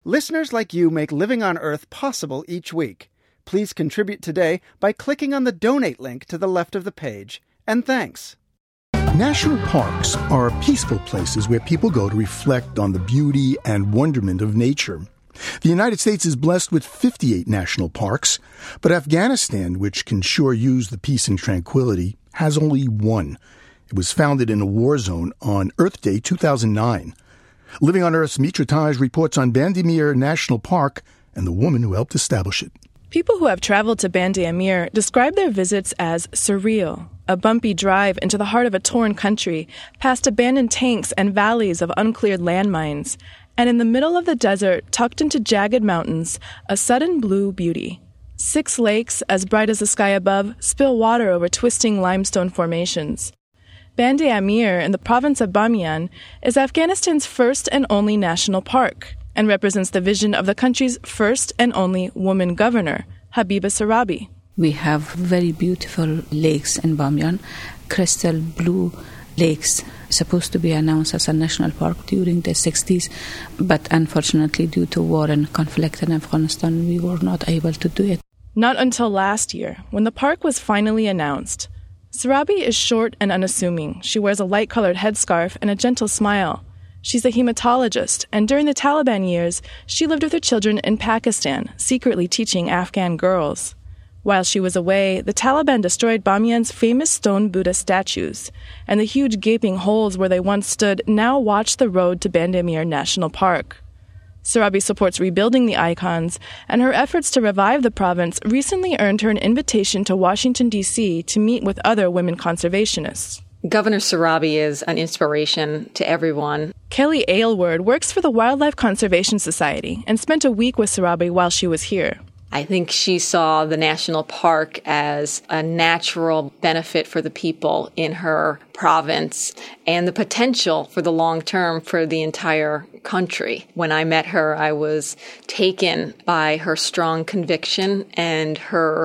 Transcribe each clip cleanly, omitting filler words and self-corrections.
Listeners like you make Living on Earth possible each week. Please contribute today by clicking on the donate link to the left of the page. And thanks. National parks are peaceful places where people go to reflect on the beauty and wonderment of nature. The United States is blessed with 58 national parks, but Afghanistan, which can sure use the peace and tranquility, has only one. It was founded in a war zone on Earth Day 2009. Living on Earth's Mitra Taj reports on Bandimir National Park and the woman who helped establish it. People who have traveled to Bandi Amir describe their visits as surreal, a bumpy drive into the heart of a torn country, past abandoned tanks and valleys of uncleared landmines, and in the middle of the desert, tucked into jagged mountains, a sudden blue beauty. 6 lakes, as bright as the sky above, spill water over twisting limestone formations. Bandi Amir, in the province of Bamiyan, is Afghanistan's first and only national park, and represents the vision of the country's first and only woman governor, Habiba Sorabi. We have very beautiful lakes in Bamiyan, crystal blue lakes, supposed to be announced as a national park during the 60s, but unfortunately due to war and conflict in Afghanistan, we were not able to do it. Not until last year, when the park was finally announced. Sorabi is short and unassuming. She wears a light-colored headscarf and a gentle smile. She's a hematologist, and during the Taliban years, she lived with her children in Pakistan, secretly teaching Afghan girls. While she was away, the Taliban destroyed Bamiyan's famous stone Buddha statues, and the huge gaping holes where they once stood now watch the road to Bandi Amir National Park. Sorabi supports rebuilding the icons, and her efforts to revive the province recently earned her an invitation to Washington, D.C. to meet with other women conservationists. Governor Sorabi is an inspiration to everyone. Kelly Aylward works for the Wildlife Conservation Society and spent a week with Sorabi while she was here. I think she saw the national park as a natural benefit for the people in her province and the potential for the long term for the entire country. When I met her, I was taken by her strong conviction and her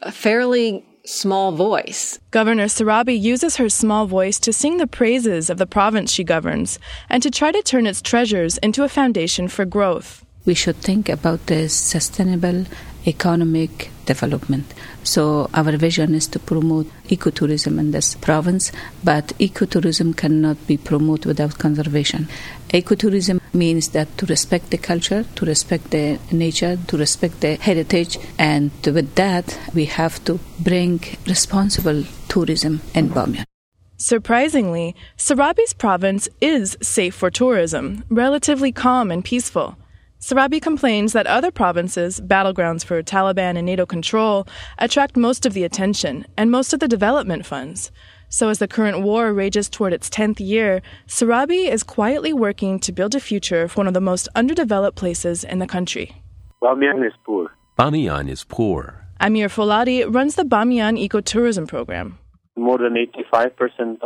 fairly small voice. Governor Sorabi uses her small voice to sing the praises of the province she governs and to try to turn its treasures into a foundation for growth. We should think about the sustainable economic development. So our vision is to promote ecotourism in this province, but ecotourism cannot be promoted without conservation. Ecotourism means that to respect the culture, to respect the nature, to respect the heritage, and with that we have to bring responsible tourism in Bamiyan. Surprisingly, Sorabi's province is safe for tourism, relatively calm and peaceful. Sorabi complains that other provinces, battlegrounds for Taliban and NATO control, attract most of the attention and most of the development funds. So as the current war rages toward its 10th year, Sorabi is quietly working to build a future for one of the most underdeveloped places in the country. Bamiyan is poor. Bamiyan is poor. Amir Foladi runs the Bamiyan Ecotourism Program. More than 85%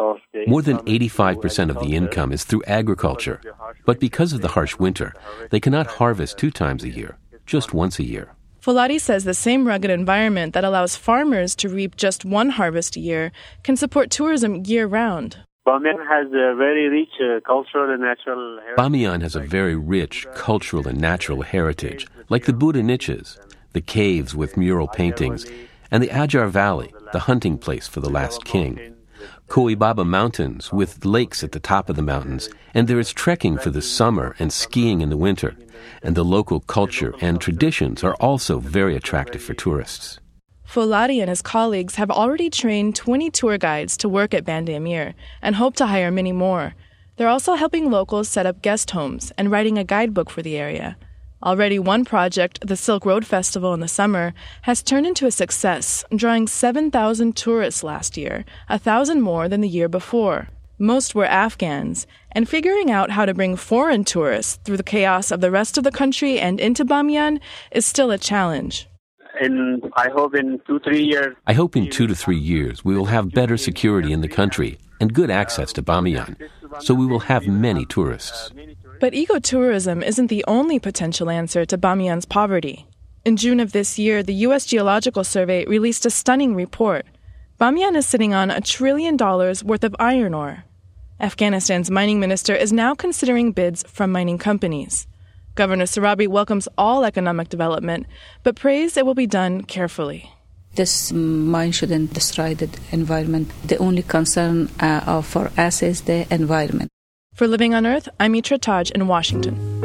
of the income is through agriculture. But because of the harsh winter, they cannot harvest 2 times a year, just once a year. Foladi says the same rugged environment that allows farmers to reap just 1 harvest a year can support tourism year-round. Bamiyan has a very rich cultural and natural heritage. Bamiyan has a very rich cultural and natural heritage, like the Buddha niches, the caves with mural paintings, and the Ajar Valley, the hunting place for the last king. Koibaba Mountains, with lakes at the top of the mountains, and there is trekking for the summer and skiing in the winter. And the local culture and traditions are also very attractive for tourists. Foladi and his colleagues have already trained 20 tour guides to work at Bandi Amir and hope to hire many more. They're also helping locals set up guest homes and writing a guidebook for the area. Already one project, the Silk Road Festival in the summer, has turned into a success, drawing 7,000 tourists last year, 1,000 more than the year before. Most were Afghans, and figuring out how to bring foreign tourists through the chaos of the rest of the country and into Bamiyan is still a challenge. I hope in 2-3 years. I hope in 2 to 3 years we will have better security in the country and good access to Bamiyan, so we will have many tourists. But ecotourism isn't the only potential answer to Bamiyan's poverty. In June of this year, the U.S. Geological Survey released a stunning report. Bamiyan is sitting on $1 trillion worth of iron ore. Afghanistan's mining minister is now considering bids from mining companies. Governor Sorabi welcomes all economic development, but prays it will be done carefully. This mine shouldn't destroy the environment. The only concern for us is the environment. For Living on Earth, I'm Mitra Taj in Washington.